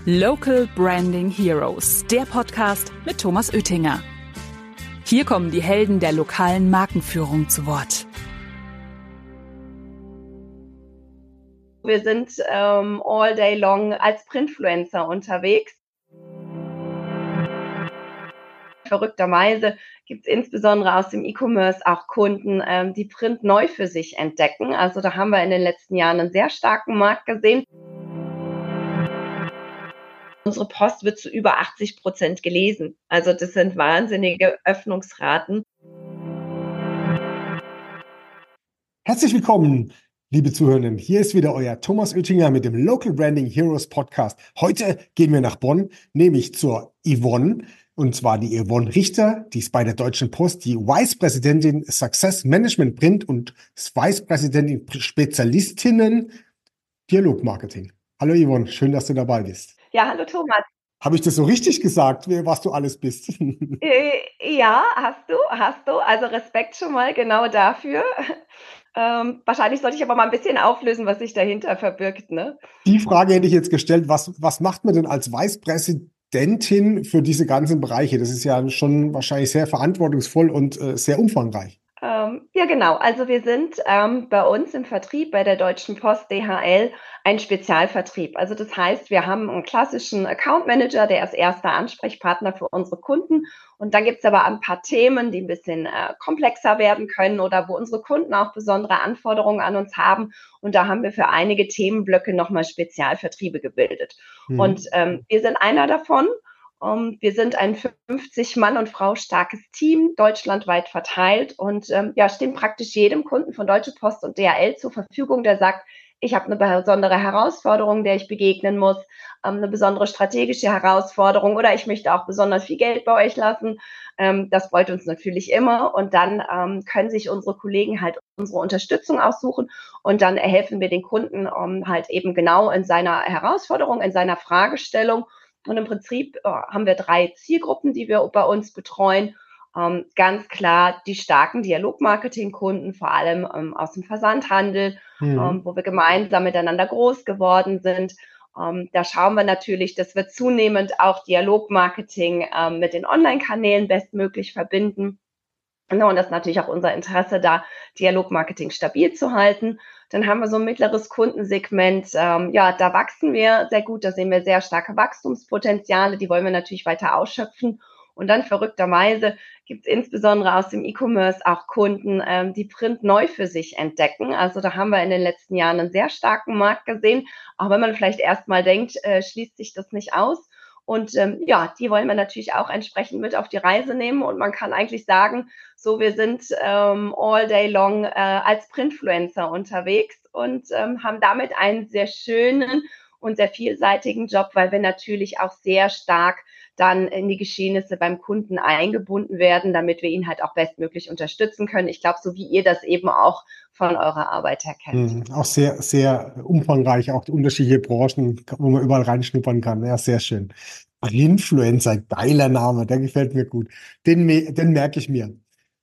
Local Branding Heroes, der Podcast mit Thomas Oettinger. Hier kommen die Helden der lokalen Markenführung zu Wort. Wir sind all day long als Printfluencer unterwegs. Verrückterweise gibt es insbesondere aus dem E-Commerce auch Kunden, die Print neu für sich entdecken. Also da haben wir in den letzten Jahren einen sehr starken Markt gesehen. Unsere Post wird zu über 80% gelesen. Also das sind wahnsinnige Öffnungsraten. Herzlich willkommen, liebe Zuhörenden. Hier ist wieder euer Thomas Oettinger mit dem Local Branding Heroes Podcast. Heute gehen wir nach Bonn, nämlich zur Yvonne. Und zwar die Yvonne Richter, die ist bei der Deutschen Post die Vice Präsidentin Success Management Print und Vice Präsidentin Spezialistinnen Dialogmarketing. Hallo Yvonne, schön, dass du dabei bist. Ja, hallo Thomas. Habe ich das so richtig gesagt, was du alles bist? Ja, hast du. Also Respekt schon mal genau dafür. Wahrscheinlich sollte ich aber mal ein bisschen auflösen, was sich dahinter verbirgt, ne? Die Frage hätte ich jetzt gestellt, was macht man denn als Vice Präsidentin für diese ganzen Bereiche? Das ist ja schon wahrscheinlich sehr verantwortungsvoll und sehr umfangreich. Ja, genau. Also wir sind bei uns im Vertrieb bei der Deutschen Post DHL ein Spezialvertrieb. Also das heißt, wir haben einen klassischen Account Manager, der ist erster Ansprechpartner für unsere Kunden. Und dann gibt es aber ein paar Themen, die ein bisschen komplexer werden können oder wo unsere Kunden auch besondere Anforderungen an uns haben. Und da haben wir für einige Themenblöcke nochmal Spezialvertriebe gebildet. Und wir sind einer davon. Wir sind ein 50 Mann und Frau starkes Team, deutschlandweit verteilt und stehen praktisch jedem Kunden von Deutsche Post und DHL zur Verfügung, der sagt, ich habe eine besondere Herausforderung, der ich begegnen muss, eine besondere strategische Herausforderung oder ich möchte auch besonders viel Geld bei euch lassen. Das freut uns natürlich immer und dann können sich unsere Kollegen halt unsere Unterstützung aussuchen und dann helfen wir den Kunden halt eben genau in seiner Herausforderung, in seiner Fragestellung. Und im Prinzip haben wir 3 Zielgruppen, die wir bei uns betreuen. Ganz klar die starken Dialogmarketing-Kunden, vor allem aus dem Versandhandel, wo wir gemeinsam miteinander groß geworden sind. Da schauen wir natürlich, dass wir zunehmend auch Dialogmarketing mit den Online-Kanälen bestmöglich verbinden. Und das ist natürlich auch unser Interesse, da Dialogmarketing stabil zu halten. Dann haben wir so ein mittleres Kundensegment. Da wachsen wir sehr gut. Da sehen wir sehr starke Wachstumspotenziale. Die wollen wir natürlich weiter ausschöpfen. Und dann verrückterweise gibt es insbesondere aus dem E-Commerce auch Kunden, die Print neu für sich entdecken. Also da haben wir in den letzten Jahren einen sehr starken Markt gesehen. Auch wenn man vielleicht erstmal denkt, schließt sich das nicht aus. Und die wollen wir natürlich auch entsprechend mit auf die Reise nehmen. Und man kann eigentlich sagen, so wir sind all day long als Printfluencer unterwegs und haben damit einen sehr schönen und sehr vielseitigen Job, weil wir natürlich auch sehr stark dann in die Geschehnisse beim Kunden eingebunden werden, damit wir ihn halt auch bestmöglich unterstützen können. Ich glaube, so wie ihr das eben auch von eurer Arbeit her kennt. Auch sehr, sehr umfangreich, auch unterschiedliche Branchen, wo man überall reinschnuppern kann. Ja, sehr schön. Influencer, geiler Name, der gefällt mir gut. Den merke ich mir.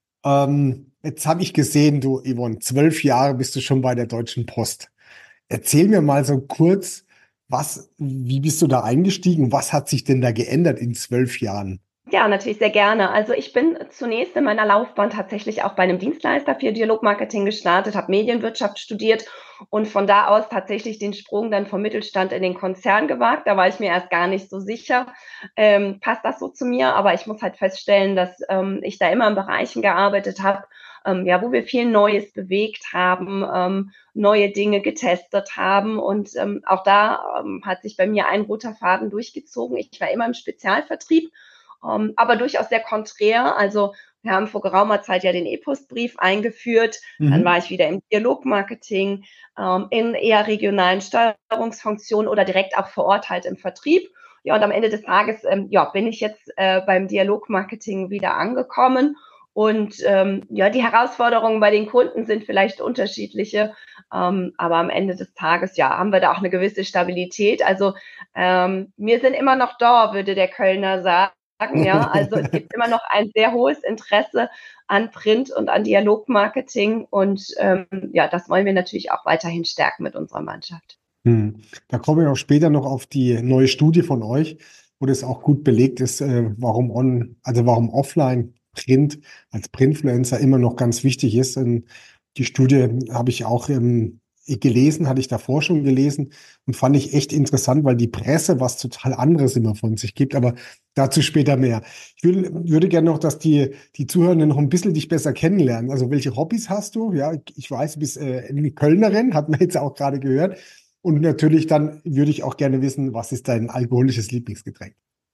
Jetzt habe ich gesehen, du Yvonne, 12 Jahre bist du schon bei der Deutschen Post. Erzähl mir mal so kurz, wie bist du da eingestiegen? Was hat sich denn da geändert in 12 Jahren? Ja, natürlich sehr gerne. Also ich bin zunächst in meiner Laufbahn tatsächlich auch bei einem Dienstleister für Dialogmarketing gestartet, habe Medienwirtschaft studiert und von da aus tatsächlich den Sprung dann vom Mittelstand in den Konzern gewagt. Da war ich mir erst gar nicht so sicher, passt das so zu mir, aber ich muss halt feststellen, dass ich da immer in Bereichen gearbeitet habe, wo wir viel Neues bewegt haben, neue Dinge getestet haben und auch da hat sich bei mir ein roter Faden durchgezogen. Ich war immer im Spezialvertrieb, aber durchaus sehr konträr. Also wir haben vor geraumer Zeit ja den E-Postbrief eingeführt. Dann war ich wieder im Dialogmarketing, in eher regionalen Steuerungsfunktionen oder direkt auch vor Ort halt im Vertrieb. Ja, und am Ende des Tages bin ich jetzt beim Dialogmarketing wieder angekommen. Und die Herausforderungen bei den Kunden sind vielleicht unterschiedliche, aber am Ende des Tages haben wir da auch eine gewisse Stabilität. Also wir sind immer noch da, würde der Kölner sagen. Ja, also es gibt immer noch ein sehr hohes Interesse an Print und an Dialogmarketing und das wollen wir natürlich auch weiterhin stärken mit unserer Mannschaft. Da kommen wir auch später noch auf die neue Studie von euch, wo das auch gut belegt ist, warum offline Print als Printfluencer immer noch ganz wichtig ist. Die Studie habe ich auch gelesen, hatte ich davor schon gelesen und fand ich echt interessant, weil die Presse was total anderes immer von sich gibt, aber dazu später mehr. Würde gerne noch, dass die Zuhörenden noch ein bisschen dich besser kennenlernen. Also welche Hobbys hast du? Ja, ich weiß, du bist eine Kölnerin, hat man jetzt auch gerade gehört. Und natürlich dann würde ich auch gerne wissen, was ist dein alkoholisches Lieblingsgetränk?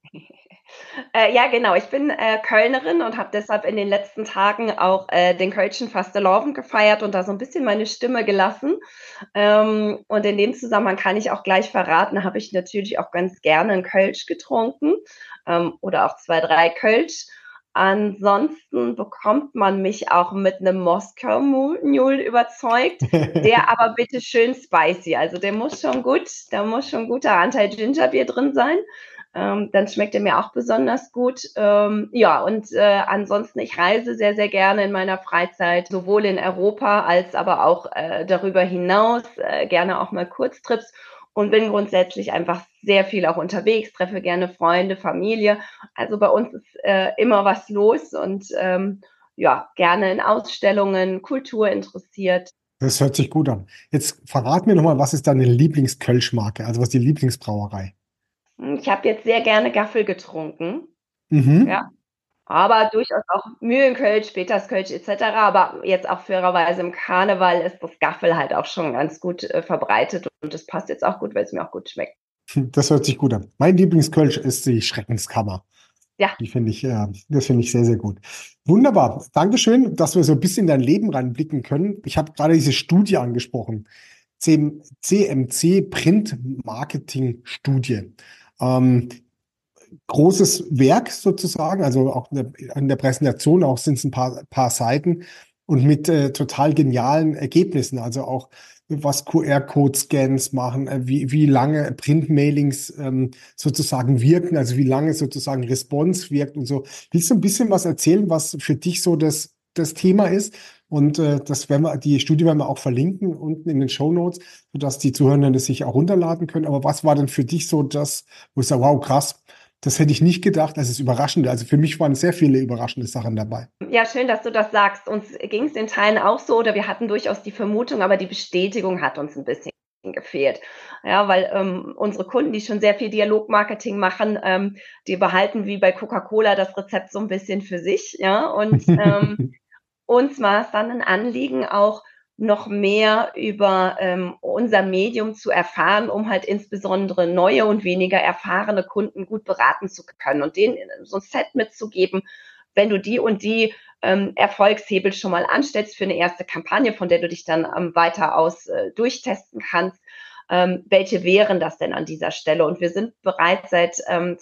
Ja, genau. Ich bin Kölnerin und habe deshalb in den letzten Tagen auch den Kölschen Fastelavn gefeiert und da so ein bisschen meine Stimme gelassen. Und in dem Zusammenhang kann ich auch gleich verraten, habe ich natürlich auch ganz gerne einen Kölsch getrunken oder auch 2, 3 Kölsch. Ansonsten bekommt man mich auch mit einem Moskau Mule überzeugt, der aber bitte schön spicy. Also da muss schon guter Anteil Gingerbier drin sein. Dann schmeckt er mir auch besonders gut. Ja, und ansonsten, ich reise sehr, sehr gerne in meiner Freizeit, sowohl in Europa als aber auch darüber hinaus, gerne auch mal Kurztrips und bin grundsätzlich einfach sehr viel auch unterwegs, treffe gerne Freunde, Familie. Also bei uns ist immer was los und ja, gerne in Ausstellungen, Kultur interessiert. Das hört sich gut an. Jetzt verrat mir nochmal, was ist deine Lieblingskölschmarke? Also was ist die Lieblingsbrauerei? Ich habe jetzt sehr gerne Gaffel getrunken. Ja, Mhm. aber durchaus auch Mühlenkölsch, Peterskölsch et cetera. Aber jetzt auch fairerweise im Karneval ist das Gaffel halt auch schon ganz gut verbreitet und das passt jetzt auch gut, weil es mir auch gut schmeckt. Das hört sich gut an. Mein Lieblingskölsch ist die Schreckenskammer. Ja, Das finde ich sehr, sehr gut. Wunderbar. Dankeschön, dass wir so ein bisschen in dein Leben reinblicken können. Ich habe gerade diese Studie angesprochen. CMC Print Marketing Studie. Ähm, Großes Werk sozusagen, also auch in der Präsentation auch sind es ein paar Seiten und mit total genialen Ergebnissen, also auch was QR-Code-Scans machen, wie lange Printmailings sozusagen wirken, also wie lange sozusagen Response wirkt und so. Willst du ein bisschen was erzählen, was für dich so das Thema ist? Und die Studie werden wir auch verlinken unten in den Shownotes, sodass die Zuhörenden das sich auch runterladen können. Aber was war denn für dich so das, wo ich sage, wow, krass, das hätte ich nicht gedacht. Das ist überraschend. Also für mich waren sehr viele überraschende Sachen dabei. ja, schön, dass du das sagst. Uns ging es in Teilen auch so, oder wir hatten durchaus die Vermutung, aber die Bestätigung hat uns ein bisschen gefehlt. Ja, weil unsere Kunden, die schon sehr viel Dialogmarketing machen, die behalten wie bei Coca-Cola das Rezept so ein bisschen für sich. Ja, und uns war es dann ein Anliegen, auch noch mehr über unser Medium zu erfahren, um halt insbesondere neue und weniger erfahrene Kunden gut beraten zu können und denen so ein Set mitzugeben, wenn du die und die Erfolgshebel schon mal anstellst für eine erste Kampagne, von der du dich dann weiter aus durchtesten kannst. Welche wären das denn an dieser Stelle? Und wir sind bereits seit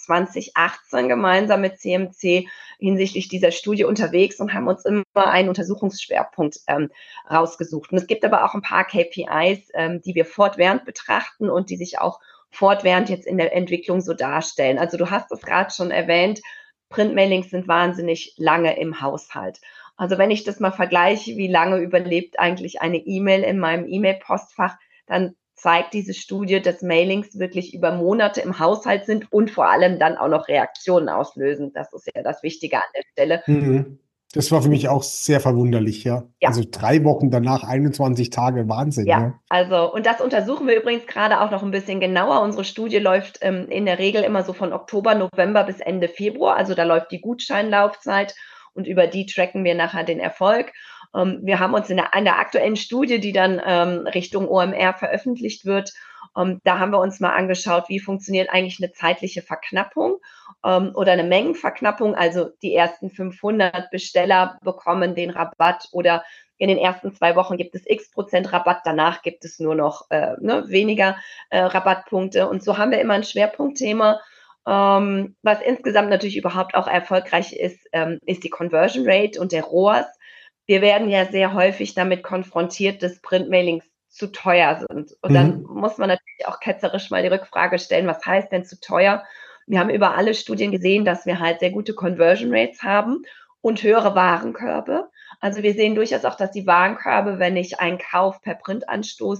2018 gemeinsam mit CMC hinsichtlich dieser Studie unterwegs und haben uns immer einen Untersuchungsschwerpunkt rausgesucht. Und es gibt aber auch ein paar KPIs, die wir fortwährend betrachten und die sich auch fortwährend jetzt in der Entwicklung so darstellen. Also du hast es gerade schon erwähnt, Printmailings sind wahnsinnig lange im Haushalt. Also wenn ich das mal vergleiche, wie lange überlebt eigentlich eine E-Mail in meinem E-Mail-Postfach, dann zeigt diese Studie, dass Mailings wirklich über Monate im Haushalt sind und vor allem dann auch noch Reaktionen auslösen. Das ist ja das Wichtige an der Stelle. Mhm. Das war für mich auch sehr verwunderlich, ja. Ja, Also 3 Wochen danach, 21 Tage, Wahnsinn, ja. ja. Also, und das untersuchen wir übrigens gerade auch noch ein bisschen genauer. Unsere Studie läuft in der Regel immer so von Oktober, November bis Ende Februar. Also da läuft die Gutscheinlaufzeit und über die tracken wir nachher den Erfolg. Wir haben uns in der aktuellen Studie, die dann Richtung OMR veröffentlicht wird, da haben wir uns mal angeschaut, wie funktioniert eigentlich eine zeitliche Verknappung oder eine Mengenverknappung. Also die ersten 500 Besteller bekommen den Rabatt oder in den ersten 2 Wochen gibt es x% Rabatt, danach gibt es nur noch weniger Rabattpunkte. Und so haben wir immer ein Schwerpunktthema. Was insgesamt natürlich überhaupt auch erfolgreich ist, ist die Conversion Rate und der ROAS. Wir werden ja sehr häufig damit konfrontiert, dass Printmailings zu teuer sind. Und dann Mhm. muss man natürlich auch ketzerisch mal die Rückfrage stellen, was heißt denn zu teuer? Wir haben über alle Studien gesehen, dass wir halt sehr gute Conversion Rates haben und höhere Warenkörbe. Also wir sehen durchaus auch, dass die Warenkörbe, wenn ich einen Kauf per Print anstoße,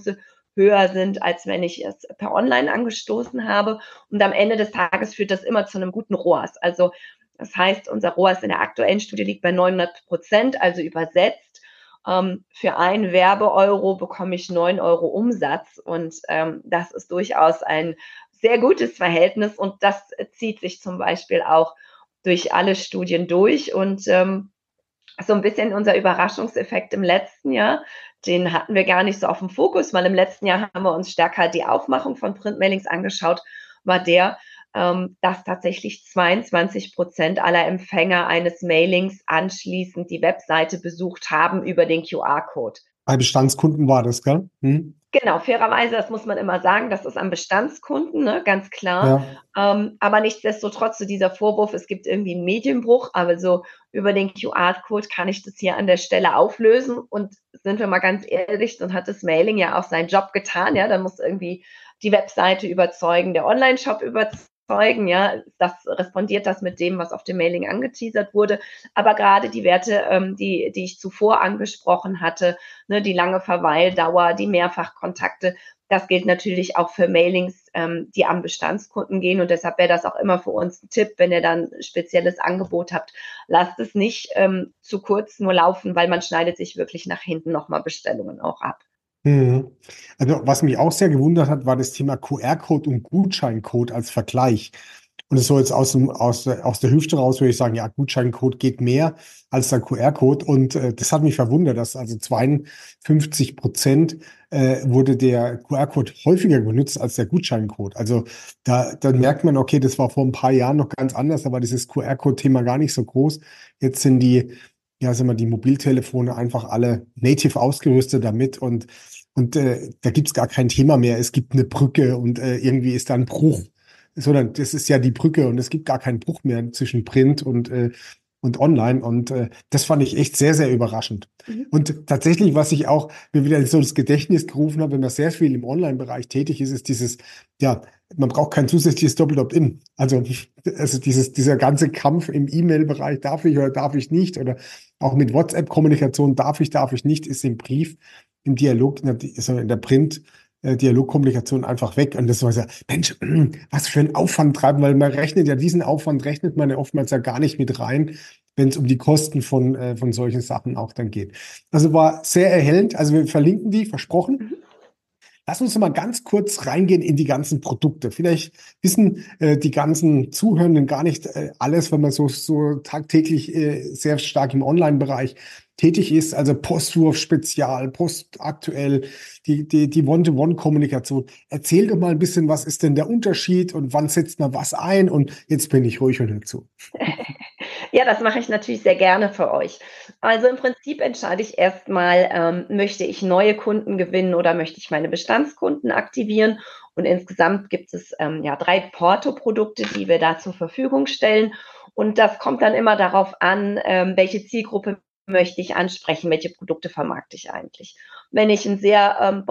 höher sind, als wenn ich es per Online angestoßen habe. Und am Ende des Tages führt das immer zu einem guten ROAS. Also das heißt, unser ROAS in der aktuellen Studie liegt bei 900%, also übersetzt. Für 1 Werbeeuro bekomme ich 9 Euro Umsatz und das ist durchaus ein sehr gutes Verhältnis und das zieht sich zum Beispiel auch durch alle Studien durch und so ein bisschen unser Überraschungseffekt im letzten Jahr, den hatten wir gar nicht so auf dem Fokus, weil im letzten Jahr haben wir uns stärker die Aufmachung von Printmailings angeschaut, war der, dass tatsächlich 22% aller Empfänger eines Mailings anschließend die Webseite besucht haben über den QR-Code. Bei Bestandskunden war das, gell? Genau, fairerweise, das muss man immer sagen, das ist am Bestandskunden, ne, ganz klar. Ja. Aber nichtsdestotrotz, so dieser Vorwurf, es gibt irgendwie einen Medienbruch, aber so über den QR-Code kann ich das hier an der Stelle auflösen. Und sind wir mal ganz ehrlich, dann hat das Mailing ja auch seinen Job getan, ja, dann muss irgendwie die Webseite überzeugen, der Online-Shop überzeugen, ja, das respondiert das mit dem, was auf dem Mailing angeteasert wurde. Aber gerade die Werte, die ich zuvor angesprochen hatte, ne, die lange Verweildauer, die Mehrfachkontakte, das gilt natürlich auch für Mailings, die an Bestandskunden gehen. Und deshalb wäre das auch immer für uns ein Tipp, wenn ihr dann ein spezielles Angebot habt, lasst es nicht zu kurz nur laufen, weil man schneidet sich wirklich nach hinten nochmal Bestellungen auch ab. Also, was mich auch sehr gewundert hat, war das Thema QR-Code und Gutscheincode als Vergleich. Und es so jetzt aus der Hüfte raus, würde ich sagen, ja, Gutscheincode geht mehr als der QR-Code. Und das hat mich verwundert, dass also 52% wurde der QR-Code häufiger benutzt als der Gutscheincode. Also da merkt man, okay, das war vor ein paar Jahren noch ganz anders, da war dieses QR-Code-Thema gar nicht so groß. Jetzt sind die Mobiltelefone einfach alle native ausgerüstet damit und da gibt es gar kein Thema mehr. Es gibt eine Brücke und irgendwie ist da ein Bruch. Sondern das ist ja die Brücke und es gibt gar keinen Bruch mehr zwischen Print und Online. Und das fand ich echt sehr, sehr überraschend. Und tatsächlich, was ich auch mir wieder so ins Gedächtnis gerufen habe, wenn man sehr viel im Online-Bereich tätig ist, ist dieses, ja, man braucht kein zusätzliches Doppel-Opt-in. Also dieser ganze Kampf im E-Mail-Bereich, darf ich oder darf ich nicht? Oder auch mit WhatsApp-Kommunikation, darf ich nicht, ist im Brief, im Dialog, in der Print. Dialogkommunikation einfach weg. Und das war so, Mensch, was für ein Aufwand treiben, weil man rechnet ja, diesen Aufwand rechnet man ja oftmals ja gar nicht mit rein, wenn es um die Kosten von solchen Sachen auch dann geht. Also war sehr erhellend. Also wir verlinken die, versprochen. Lass uns noch mal ganz kurz reingehen in die ganzen Produkte. Vielleicht wissen die ganzen Zuhörenden gar nicht alles, wenn man so tagtäglich sehr stark im Online-Bereich tätig ist. Also Postwurf Spezial, Post aktuell, die One-to-One-Kommunikation. Erzähl doch mal ein bisschen, was ist denn der Unterschied und wann setzt man was ein? Und jetzt bin ich ruhig und hör zu. Ja, das mache ich natürlich sehr gerne für euch. Also im Prinzip entscheide ich erstmal, möchte ich neue Kunden gewinnen oder möchte ich meine Bestandskunden aktivieren? Und insgesamt gibt es 3 Porto-Produkte, die wir da zur Verfügung stellen. Und das kommt dann immer darauf an, welche Zielgruppe möchte ich ansprechen, welche Produkte vermarkte ich eigentlich. Wenn ich eine sehr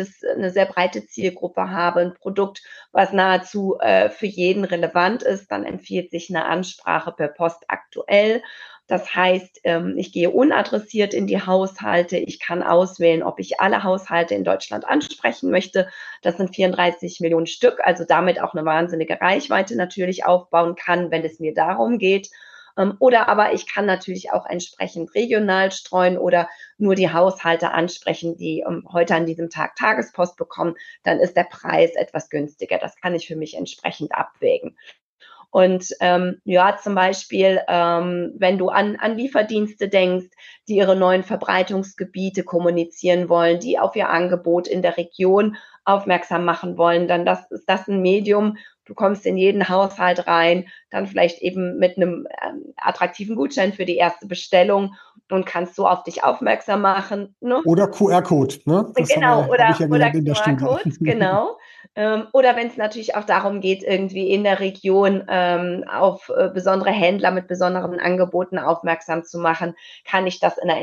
breite Zielgruppe habe, ein Produkt, was nahezu für jeden relevant ist, dann empfiehlt sich eine Ansprache per Post aktuell. Das heißt, ich gehe unadressiert in die Haushalte. Ich kann auswählen, ob ich alle Haushalte in Deutschland ansprechen möchte. Das sind 34 Millionen Stück, also damit auch eine wahnsinnige Reichweite natürlich aufbauen kann, wenn es mir darum geht. Oder aber ich kann natürlich auch entsprechend regional streuen oder nur die Haushalte ansprechen, die heute an diesem Tag Tagespost bekommen. Dann ist der Preis etwas günstiger. Das kann ich für mich entsprechend abwägen. Und zum Beispiel, wenn du an Lieferdienste denkst, die ihre neuen Verbreitungsgebiete kommunizieren wollen, die auf ihr Angebot in der Region aufmerksam machen wollen, dann ist das ein Medium. Du kommst in jeden Haushalt rein, dann vielleicht eben mit einem attraktiven Gutschein für die erste Bestellung und kannst so auf dich aufmerksam machen. Ne? Oder QR-Code, ne? Das Genau, habe ich ja oder gelernt in der Studie. QR-Codes, genau. Oder wenn es natürlich auch darum geht, irgendwie in der Region auf besondere Händler mit besonderen Angeboten aufmerksam zu machen, kann ich das in einer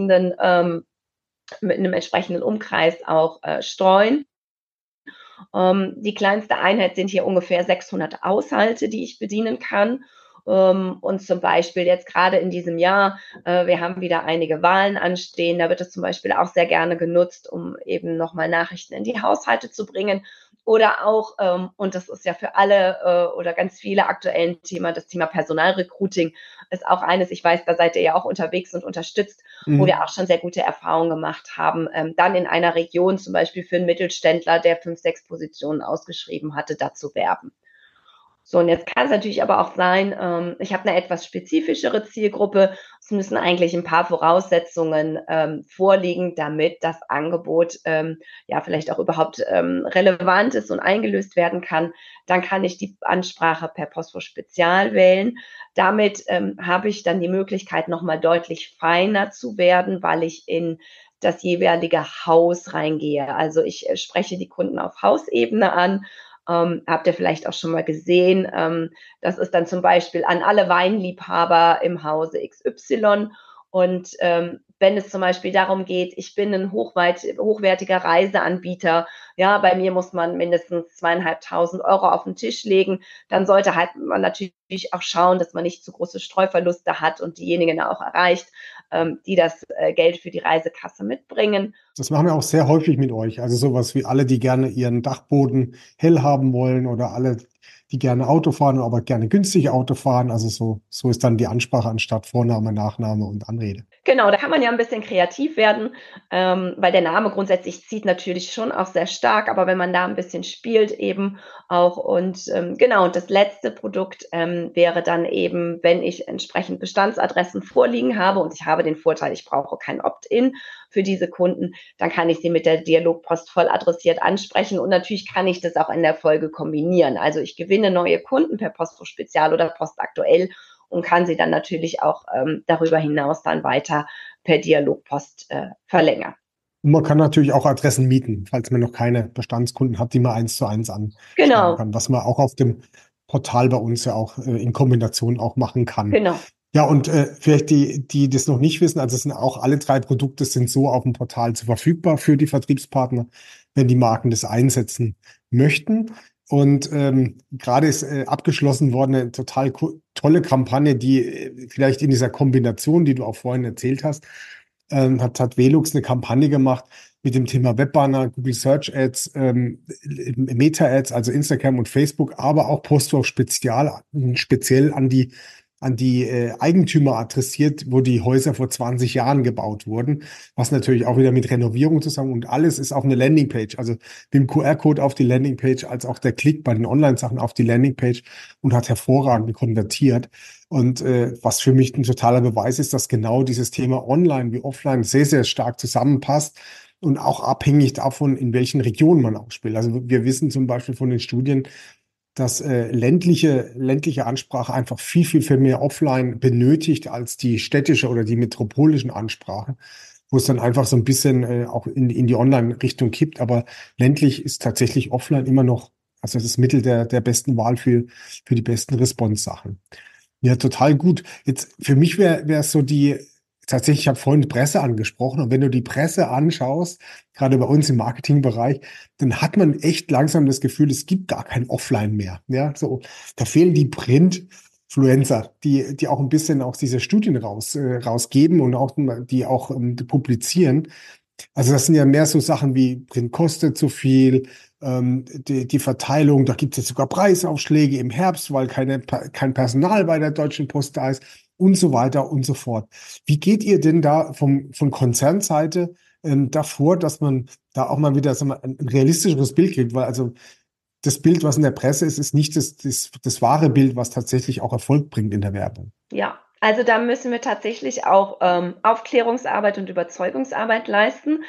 mit einem entsprechenden Umkreis auch streuen. Die kleinste Einheit sind hier ungefähr 600 Haushalte, die ich bedienen kann. Und zum Beispiel jetzt gerade in diesem Jahr, wir haben wieder einige Wahlen anstehen, da wird es zum Beispiel auch sehr gerne genutzt, um eben nochmal Nachrichten in die Haushalte zu bringen. Oder auch, und das ist ja für alle oder ganz viele aktuell ein Thema, das Thema Personalrecruiting ist auch eines, ich weiß, da seid ihr ja auch unterwegs und unterstützt, wo wir auch schon sehr gute Erfahrungen gemacht haben, dann in einer Region zum Beispiel für einen Mittelständler, der 5, 6 Positionen ausgeschrieben hatte, da zu werben. So, und jetzt kann es natürlich aber auch sein, ich habe eine etwas spezifischere Zielgruppe. Es müssen eigentlich ein paar Voraussetzungen vorliegen, damit das Angebot ja vielleicht auch überhaupt relevant ist und eingelöst werden kann. Dann kann ich die Ansprache per Postfach Spezial wählen. Damit habe ich dann die Möglichkeit, nochmal deutlich feiner zu werden, weil ich in das jeweilige Haus reingehe. Also ich spreche die Kunden auf Hausebene an. Habt ihr vielleicht auch schon mal gesehen. Das ist dann zum Beispiel an alle Weinliebhaber im Hause XY. Und wenn es zum Beispiel darum geht, ich bin ein hochwertiger Reiseanbieter, ja, bei mir muss man mindestens 2.500 Euro auf den Tisch legen, dann sollte halt man natürlich auch schauen, dass man nicht zu große Streuverluste hat und diejenigen auch erreicht, die das Geld für die Reisekasse mitbringen. Das machen wir auch sehr häufig mit euch. Also sowas wie alle, die gerne ihren Dachboden hell haben wollen oder alle, die gerne Auto fahren, aber gerne günstig Auto fahren. Also so ist dann die Ansprache anstatt Vorname, Nachname und Anrede. Genau, da kann man ja ein bisschen kreativ werden, weil der Name grundsätzlich zieht natürlich schon auch sehr stark, aber wenn man da ein bisschen spielt eben auch und genau, und das letzte Produkt wäre dann eben, wenn ich entsprechend Bestandsadressen vorliegen habe und ich habe den Vorteil, ich brauche kein Opt-in für diese Kunden, dann kann ich sie mit der Dialogpost voll adressiert ansprechen und natürlich kann ich das auch in der Folge kombinieren. Also ich gewinne neue Kunden per Postfach Spezial oder Post aktuell und kann sie dann natürlich auch darüber hinaus dann weiter per Dialogpost verlängern. Und man kann natürlich auch Adressen mieten, falls man noch keine Bestandskunden hat, die man 1:1 anschreiben kann, was man auch auf dem Portal bei uns ja auch in Kombination auch machen kann. Genau. Ja, und vielleicht die das noch nicht wissen, also es sind auch alle 3 Produkte sind so auf dem Portal zur verfügbar für die Vertriebspartner, wenn die Marken das einsetzen möchten. Und gerade ist abgeschlossen worden eine total tolle Kampagne, die vielleicht in dieser Kombination, die du auch vorhin erzählt hast, hat Velux eine Kampagne gemacht mit dem Thema Webbanner, Google Search Ads, Meta Ads, also Instagram und Facebook, aber auch Postfach speziell an die Eigentümer adressiert, wo die Häuser vor 20 Jahren gebaut wurden, was natürlich auch wieder mit Renovierung zusammen und alles ist auf eine Landingpage, also mit dem QR-Code auf die Landingpage, als auch der Klick bei den Online-Sachen auf die Landingpage und hat hervorragend konvertiert. Und was für mich ein totaler Beweis ist, dass genau dieses Thema Online wie Offline sehr, sehr stark zusammenpasst und auch abhängig davon, in welchen Regionen man auch spielt. Also wir wissen zum Beispiel von den Studien, dass ländliche Ansprache einfach viel mehr offline benötigt als die städtische oder die metropolischen Ansprachen, wo es dann einfach so ein bisschen auch in die Online-Richtung kippt. Aber ländlich ist tatsächlich offline immer noch, also das Mittel der besten Wahl für die besten Response-Sachen. Ja, total gut. Jetzt für mich wäre es so tatsächlich, ich habe vorhin die Presse angesprochen und wenn du die Presse anschaust, gerade bei uns im Marketingbereich, dann hat man echt langsam das Gefühl, es gibt gar kein Offline mehr. Ja, so, da fehlen die Print-Influencer, die auch ein bisschen auch diese Studien rausgeben und auch die auch publizieren. Also das sind ja mehr so Sachen wie Print kostet zu viel, die Verteilung, da gibt es jetzt sogar Preisaufschläge im Herbst, weil kein Personal bei der Deutschen Post da ist und so weiter und so fort. Wie geht ihr denn da von Konzernseite davor, dass man da auch mal wieder ein realistischeres Bild kriegt? Weil also das Bild, was in der Presse ist, ist nicht das wahre Bild, was tatsächlich auch Erfolg bringt in der Werbung. Ja, also da müssen wir tatsächlich auch Aufklärungsarbeit und Überzeugungsarbeit leisten.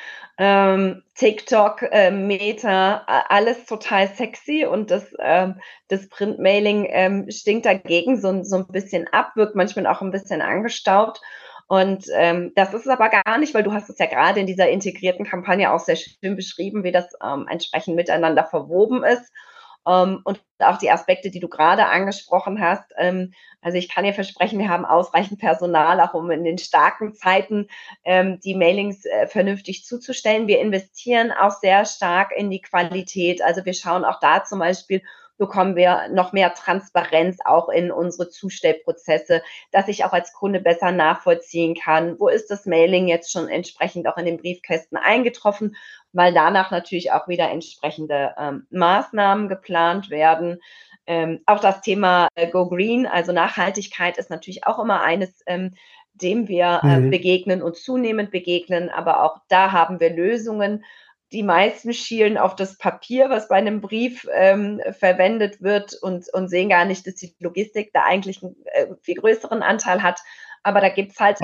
TikTok, Meta, alles total sexy und das Printmailing stinkt dagegen so ein bisschen ab, wirkt manchmal auch ein bisschen angestaubt. Und das ist es aber gar nicht, weil du hast es ja gerade in dieser integrierten Kampagne auch sehr schön beschrieben, wie das entsprechend miteinander verwoben ist. Und auch die Aspekte, die du gerade angesprochen hast. Also ich kann dir versprechen, wir haben ausreichend Personal, auch um in den starken Zeiten die Mailings vernünftig zuzustellen. Wir investieren auch sehr stark in die Qualität. Also wir schauen auch da zum Beispiel, bekommen wir noch mehr Transparenz auch in unsere Zustellprozesse, dass ich auch als Kunde besser nachvollziehen kann, wo ist das Mailing jetzt schon entsprechend auch in den Briefkästen eingetroffen, weil danach natürlich auch wieder entsprechende Maßnahmen geplant werden. Auch das Thema Go Green, also Nachhaltigkeit, ist natürlich auch immer eines, dem wir begegnen und zunehmend begegnen. Aber auch da haben wir Lösungen. Die meisten schielen auf das Papier, was bei einem Brief verwendet wird und sehen gar nicht, dass die Logistik da eigentlich einen viel größeren Anteil hat. Aber da gibt's halt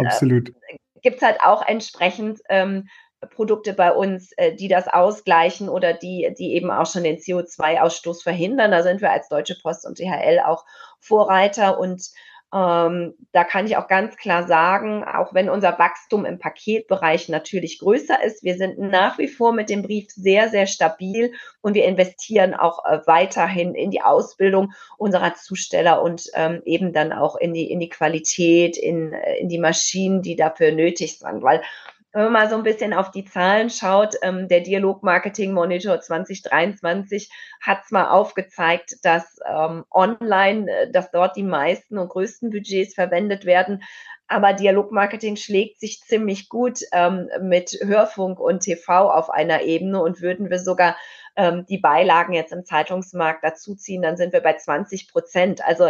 auch entsprechend Produkte bei uns, die das ausgleichen oder die eben auch schon den CO2-Ausstoß verhindern. Da sind wir als Deutsche Post und DHL auch Vorreiter und da kann ich auch ganz klar sagen, auch wenn unser Wachstum im Paketbereich natürlich größer ist, wir sind nach wie vor mit dem Brief sehr, sehr stabil und wir investieren auch weiterhin in die Ausbildung unserer Zusteller und eben dann auch in die Qualität, in die Maschinen, die dafür nötig sind, weil wenn man mal so ein bisschen auf die Zahlen schaut, der Dialog-Marketing Monitor 2023 hat es mal aufgezeigt, dass online, dass dort die meisten und größten Budgets verwendet werden. Aber Dialogmarketing schlägt sich ziemlich gut mit Hörfunk und TV auf einer Ebene und würden wir sogar die Beilagen jetzt im Zeitungsmarkt dazuziehen, dann sind wir bei 20%. Also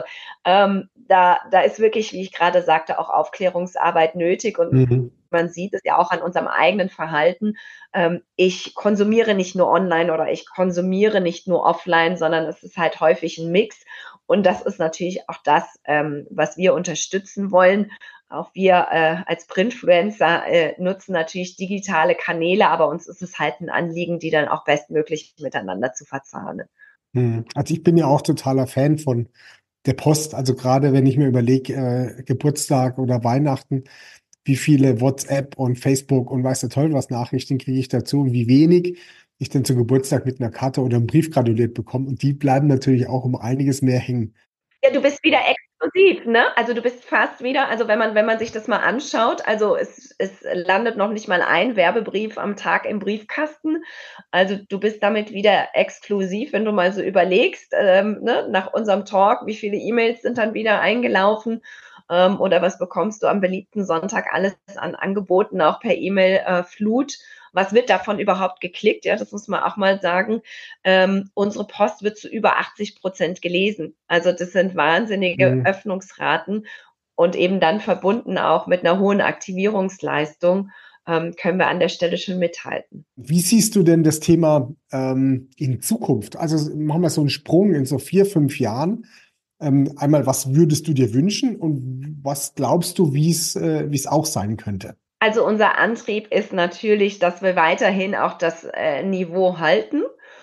da ist wirklich, wie ich gerade sagte, auch Aufklärungsarbeit nötig und man sieht es ja auch an unserem eigenen Verhalten. Ich konsumiere nicht nur online oder ich konsumiere nicht nur offline, sondern es ist halt häufig ein Mix. Und das ist natürlich auch das, was wir unterstützen wollen. Auch wir als Printfluencer nutzen natürlich digitale Kanäle, aber uns ist es halt ein Anliegen, die dann auch bestmöglich miteinander zu verzahnen. Also ich bin ja auch totaler Fan von der Post. Also gerade wenn ich mir überlege, Geburtstag oder Weihnachten, wie viele WhatsApp und Facebook und weiß der Teufel was Nachrichten kriege ich dazu und wie wenig ich denn zu Geburtstag mit einer Karte oder einem Brief gratuliert bekomme. Und die bleiben natürlich auch um einiges mehr hängen. Ja, du bist wieder exklusiv, ne? Also du bist fast wieder, also wenn man sich das mal anschaut, also es landet noch nicht mal ein Werbebrief am Tag im Briefkasten. Also du bist damit wieder exklusiv, wenn du mal so überlegst, ne, nach unserem Talk, wie viele E-Mails sind dann wieder eingelaufen oder was bekommst du am beliebten Sonntag alles an Angeboten, auch per E-Mail Flut. Was wird davon überhaupt geklickt? Ja, das muss man auch mal sagen. Unsere Post wird zu über 80% gelesen. Also das sind wahnsinnige Öffnungsraten und eben dann verbunden auch mit einer hohen Aktivierungsleistung können wir an der Stelle schon mithalten. Wie siehst du denn das Thema in Zukunft? Also machen wir so einen Sprung in so 4, 5 Jahren. Einmal, was würdest du dir wünschen und was glaubst du, wie es auch sein könnte? Also unser Antrieb ist natürlich, dass wir weiterhin auch das Niveau halten.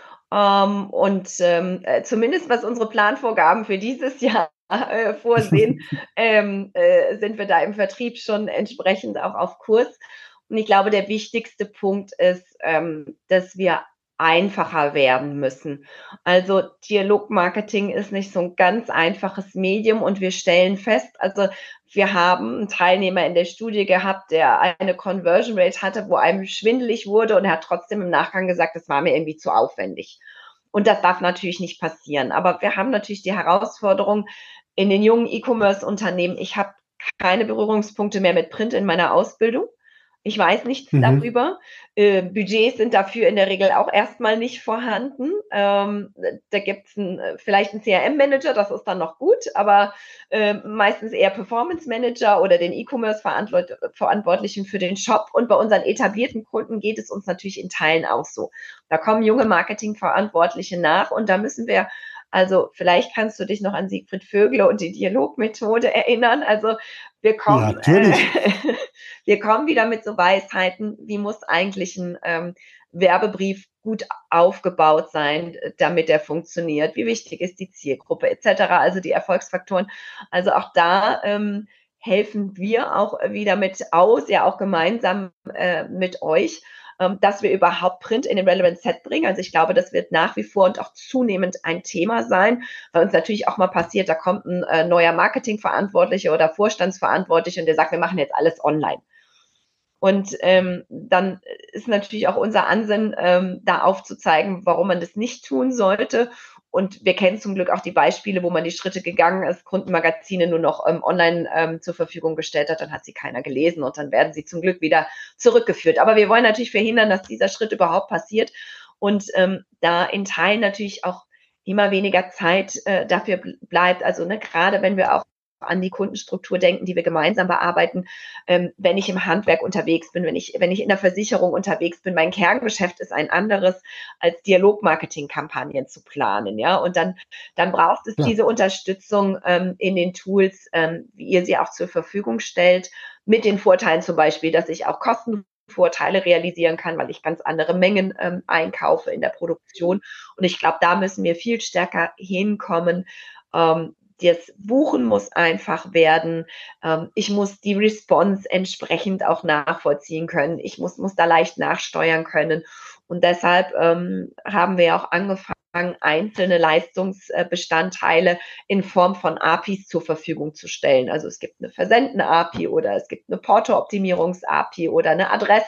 Zumindest was unsere Planvorgaben für dieses Jahr vorsehen, sind wir da im Vertrieb schon entsprechend auch auf Kurs. Und ich glaube, der wichtigste Punkt ist, dass wir einfacher werden müssen. Also Dialogmarketing ist nicht so ein ganz einfaches Medium und wir stellen fest, also wir haben einen Teilnehmer in der Studie gehabt, der eine Conversion Rate hatte, wo einem schwindelig wurde und er hat trotzdem im Nachgang gesagt, das war mir irgendwie zu aufwendig. Und das darf natürlich nicht passieren. Aber wir haben natürlich die Herausforderung in den jungen E-Commerce-Unternehmen. Ich habe keine Berührungspunkte mehr mit Print in meiner Ausbildung. Ich weiß nichts darüber. Budgets sind dafür in der Regel auch erstmal nicht vorhanden. Da gibt es vielleicht einen CRM-Manager, das ist dann noch gut, aber meistens eher Performance-Manager oder den E-Commerce-Verantwortlichen für den Shop. Und bei unseren etablierten Kunden geht es uns natürlich in Teilen auch so. Da kommen junge Marketing-Verantwortliche nach und da müssen wir, also vielleicht kannst du dich noch an Siegfried Vögele und die Dialogmethode erinnern. Also wir kommen, wir kommen wieder mit so Weisheiten, wie muss eigentlich ein Werbebrief gut aufgebaut sein, damit er funktioniert. Wie wichtig ist die Zielgruppe etc., also die Erfolgsfaktoren. Also auch da helfen wir auch wieder mit aus, ja auch gemeinsam mit euch, dass wir überhaupt Print in den Relevant Set bringen. Also ich glaube, das wird nach wie vor und auch zunehmend ein Thema sein, weil uns natürlich auch mal passiert, da kommt ein neuer Marketingverantwortlicher oder Vorstandsverantwortlicher und der sagt, wir machen jetzt alles online. Und dann ist natürlich auch unser Ansinnen, da aufzuzeigen, warum man das nicht tun sollte. Und wir kennen zum Glück auch die Beispiele, wo man die Schritte gegangen ist, Kundenmagazine nur noch online zur Verfügung gestellt hat, dann hat sie keiner gelesen und dann werden sie zum Glück wieder zurückgeführt. Aber wir wollen natürlich verhindern, dass dieser Schritt überhaupt passiert und da in Teilen natürlich auch immer weniger Zeit dafür bleibt. Also gerade wenn wir auch an die Kundenstruktur denken, die wir gemeinsam bearbeiten, wenn ich im Handwerk unterwegs bin, wenn ich in der Versicherung unterwegs bin, mein Kerngeschäft ist ein anderes, als Dialogmarketing-Kampagnen zu planen, ja, und dann braucht es diese Unterstützung in den Tools, wie ihr sie auch zur Verfügung stellt, mit den Vorteilen zum Beispiel, dass ich auch Kostenvorteile realisieren kann, weil ich ganz andere Mengen einkaufe in der Produktion. Und ich glaube, da müssen wir viel stärker hinkommen. Das Buchen muss einfach werden. Ich muss die Response entsprechend auch nachvollziehen können. Ich muss da leicht nachsteuern können. Und deshalb haben wir auch angefangen, einzelne Leistungsbestandteile in Form von APIs zur Verfügung zu stellen. Also es gibt eine Versenden-API oder es gibt eine Porto-Optimierungs-API oder eine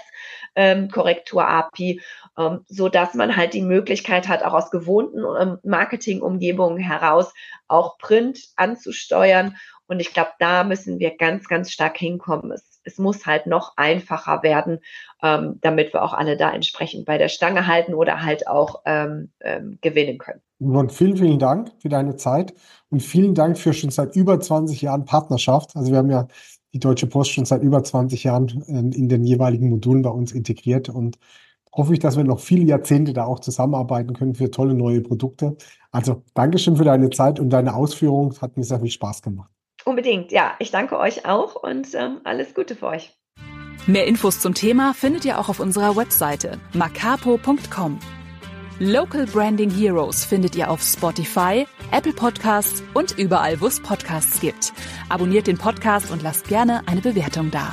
Adresskorrektur-API, so dass man halt die Möglichkeit hat, auch aus gewohnten Marketing-Umgebungen heraus auch Print anzusteuern. Und ich glaube, da müssen wir ganz, ganz stark hinkommen. Es muss halt noch einfacher werden, damit wir auch alle da entsprechend bei der Stange halten oder halt auch gewinnen können. Und vielen, vielen Dank für deine Zeit und vielen Dank für schon seit über 20 Jahren Partnerschaft. Also wir haben ja die Deutsche Post schon seit über 20 Jahren in den jeweiligen Modulen bei uns integriert und hoffe ich, dass wir noch viele Jahrzehnte da auch zusammenarbeiten können für tolle neue Produkte. Also Dankeschön für deine Zeit und deine Ausführungen. Es hat mir sehr viel Spaß gemacht. Unbedingt, ja. Ich danke euch auch und alles Gute für euch. Mehr Infos zum Thema findet ihr auch auf unserer Webseite macapo.com. Local Branding Heroes findet ihr auf Spotify, Apple Podcasts und überall, wo es Podcasts gibt. Abonniert den Podcast und lasst gerne eine Bewertung da.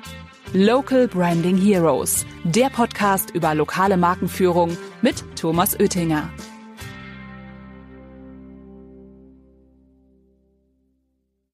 Local Branding Heroes, der Podcast über lokale Markenführung mit Thomas Oettinger.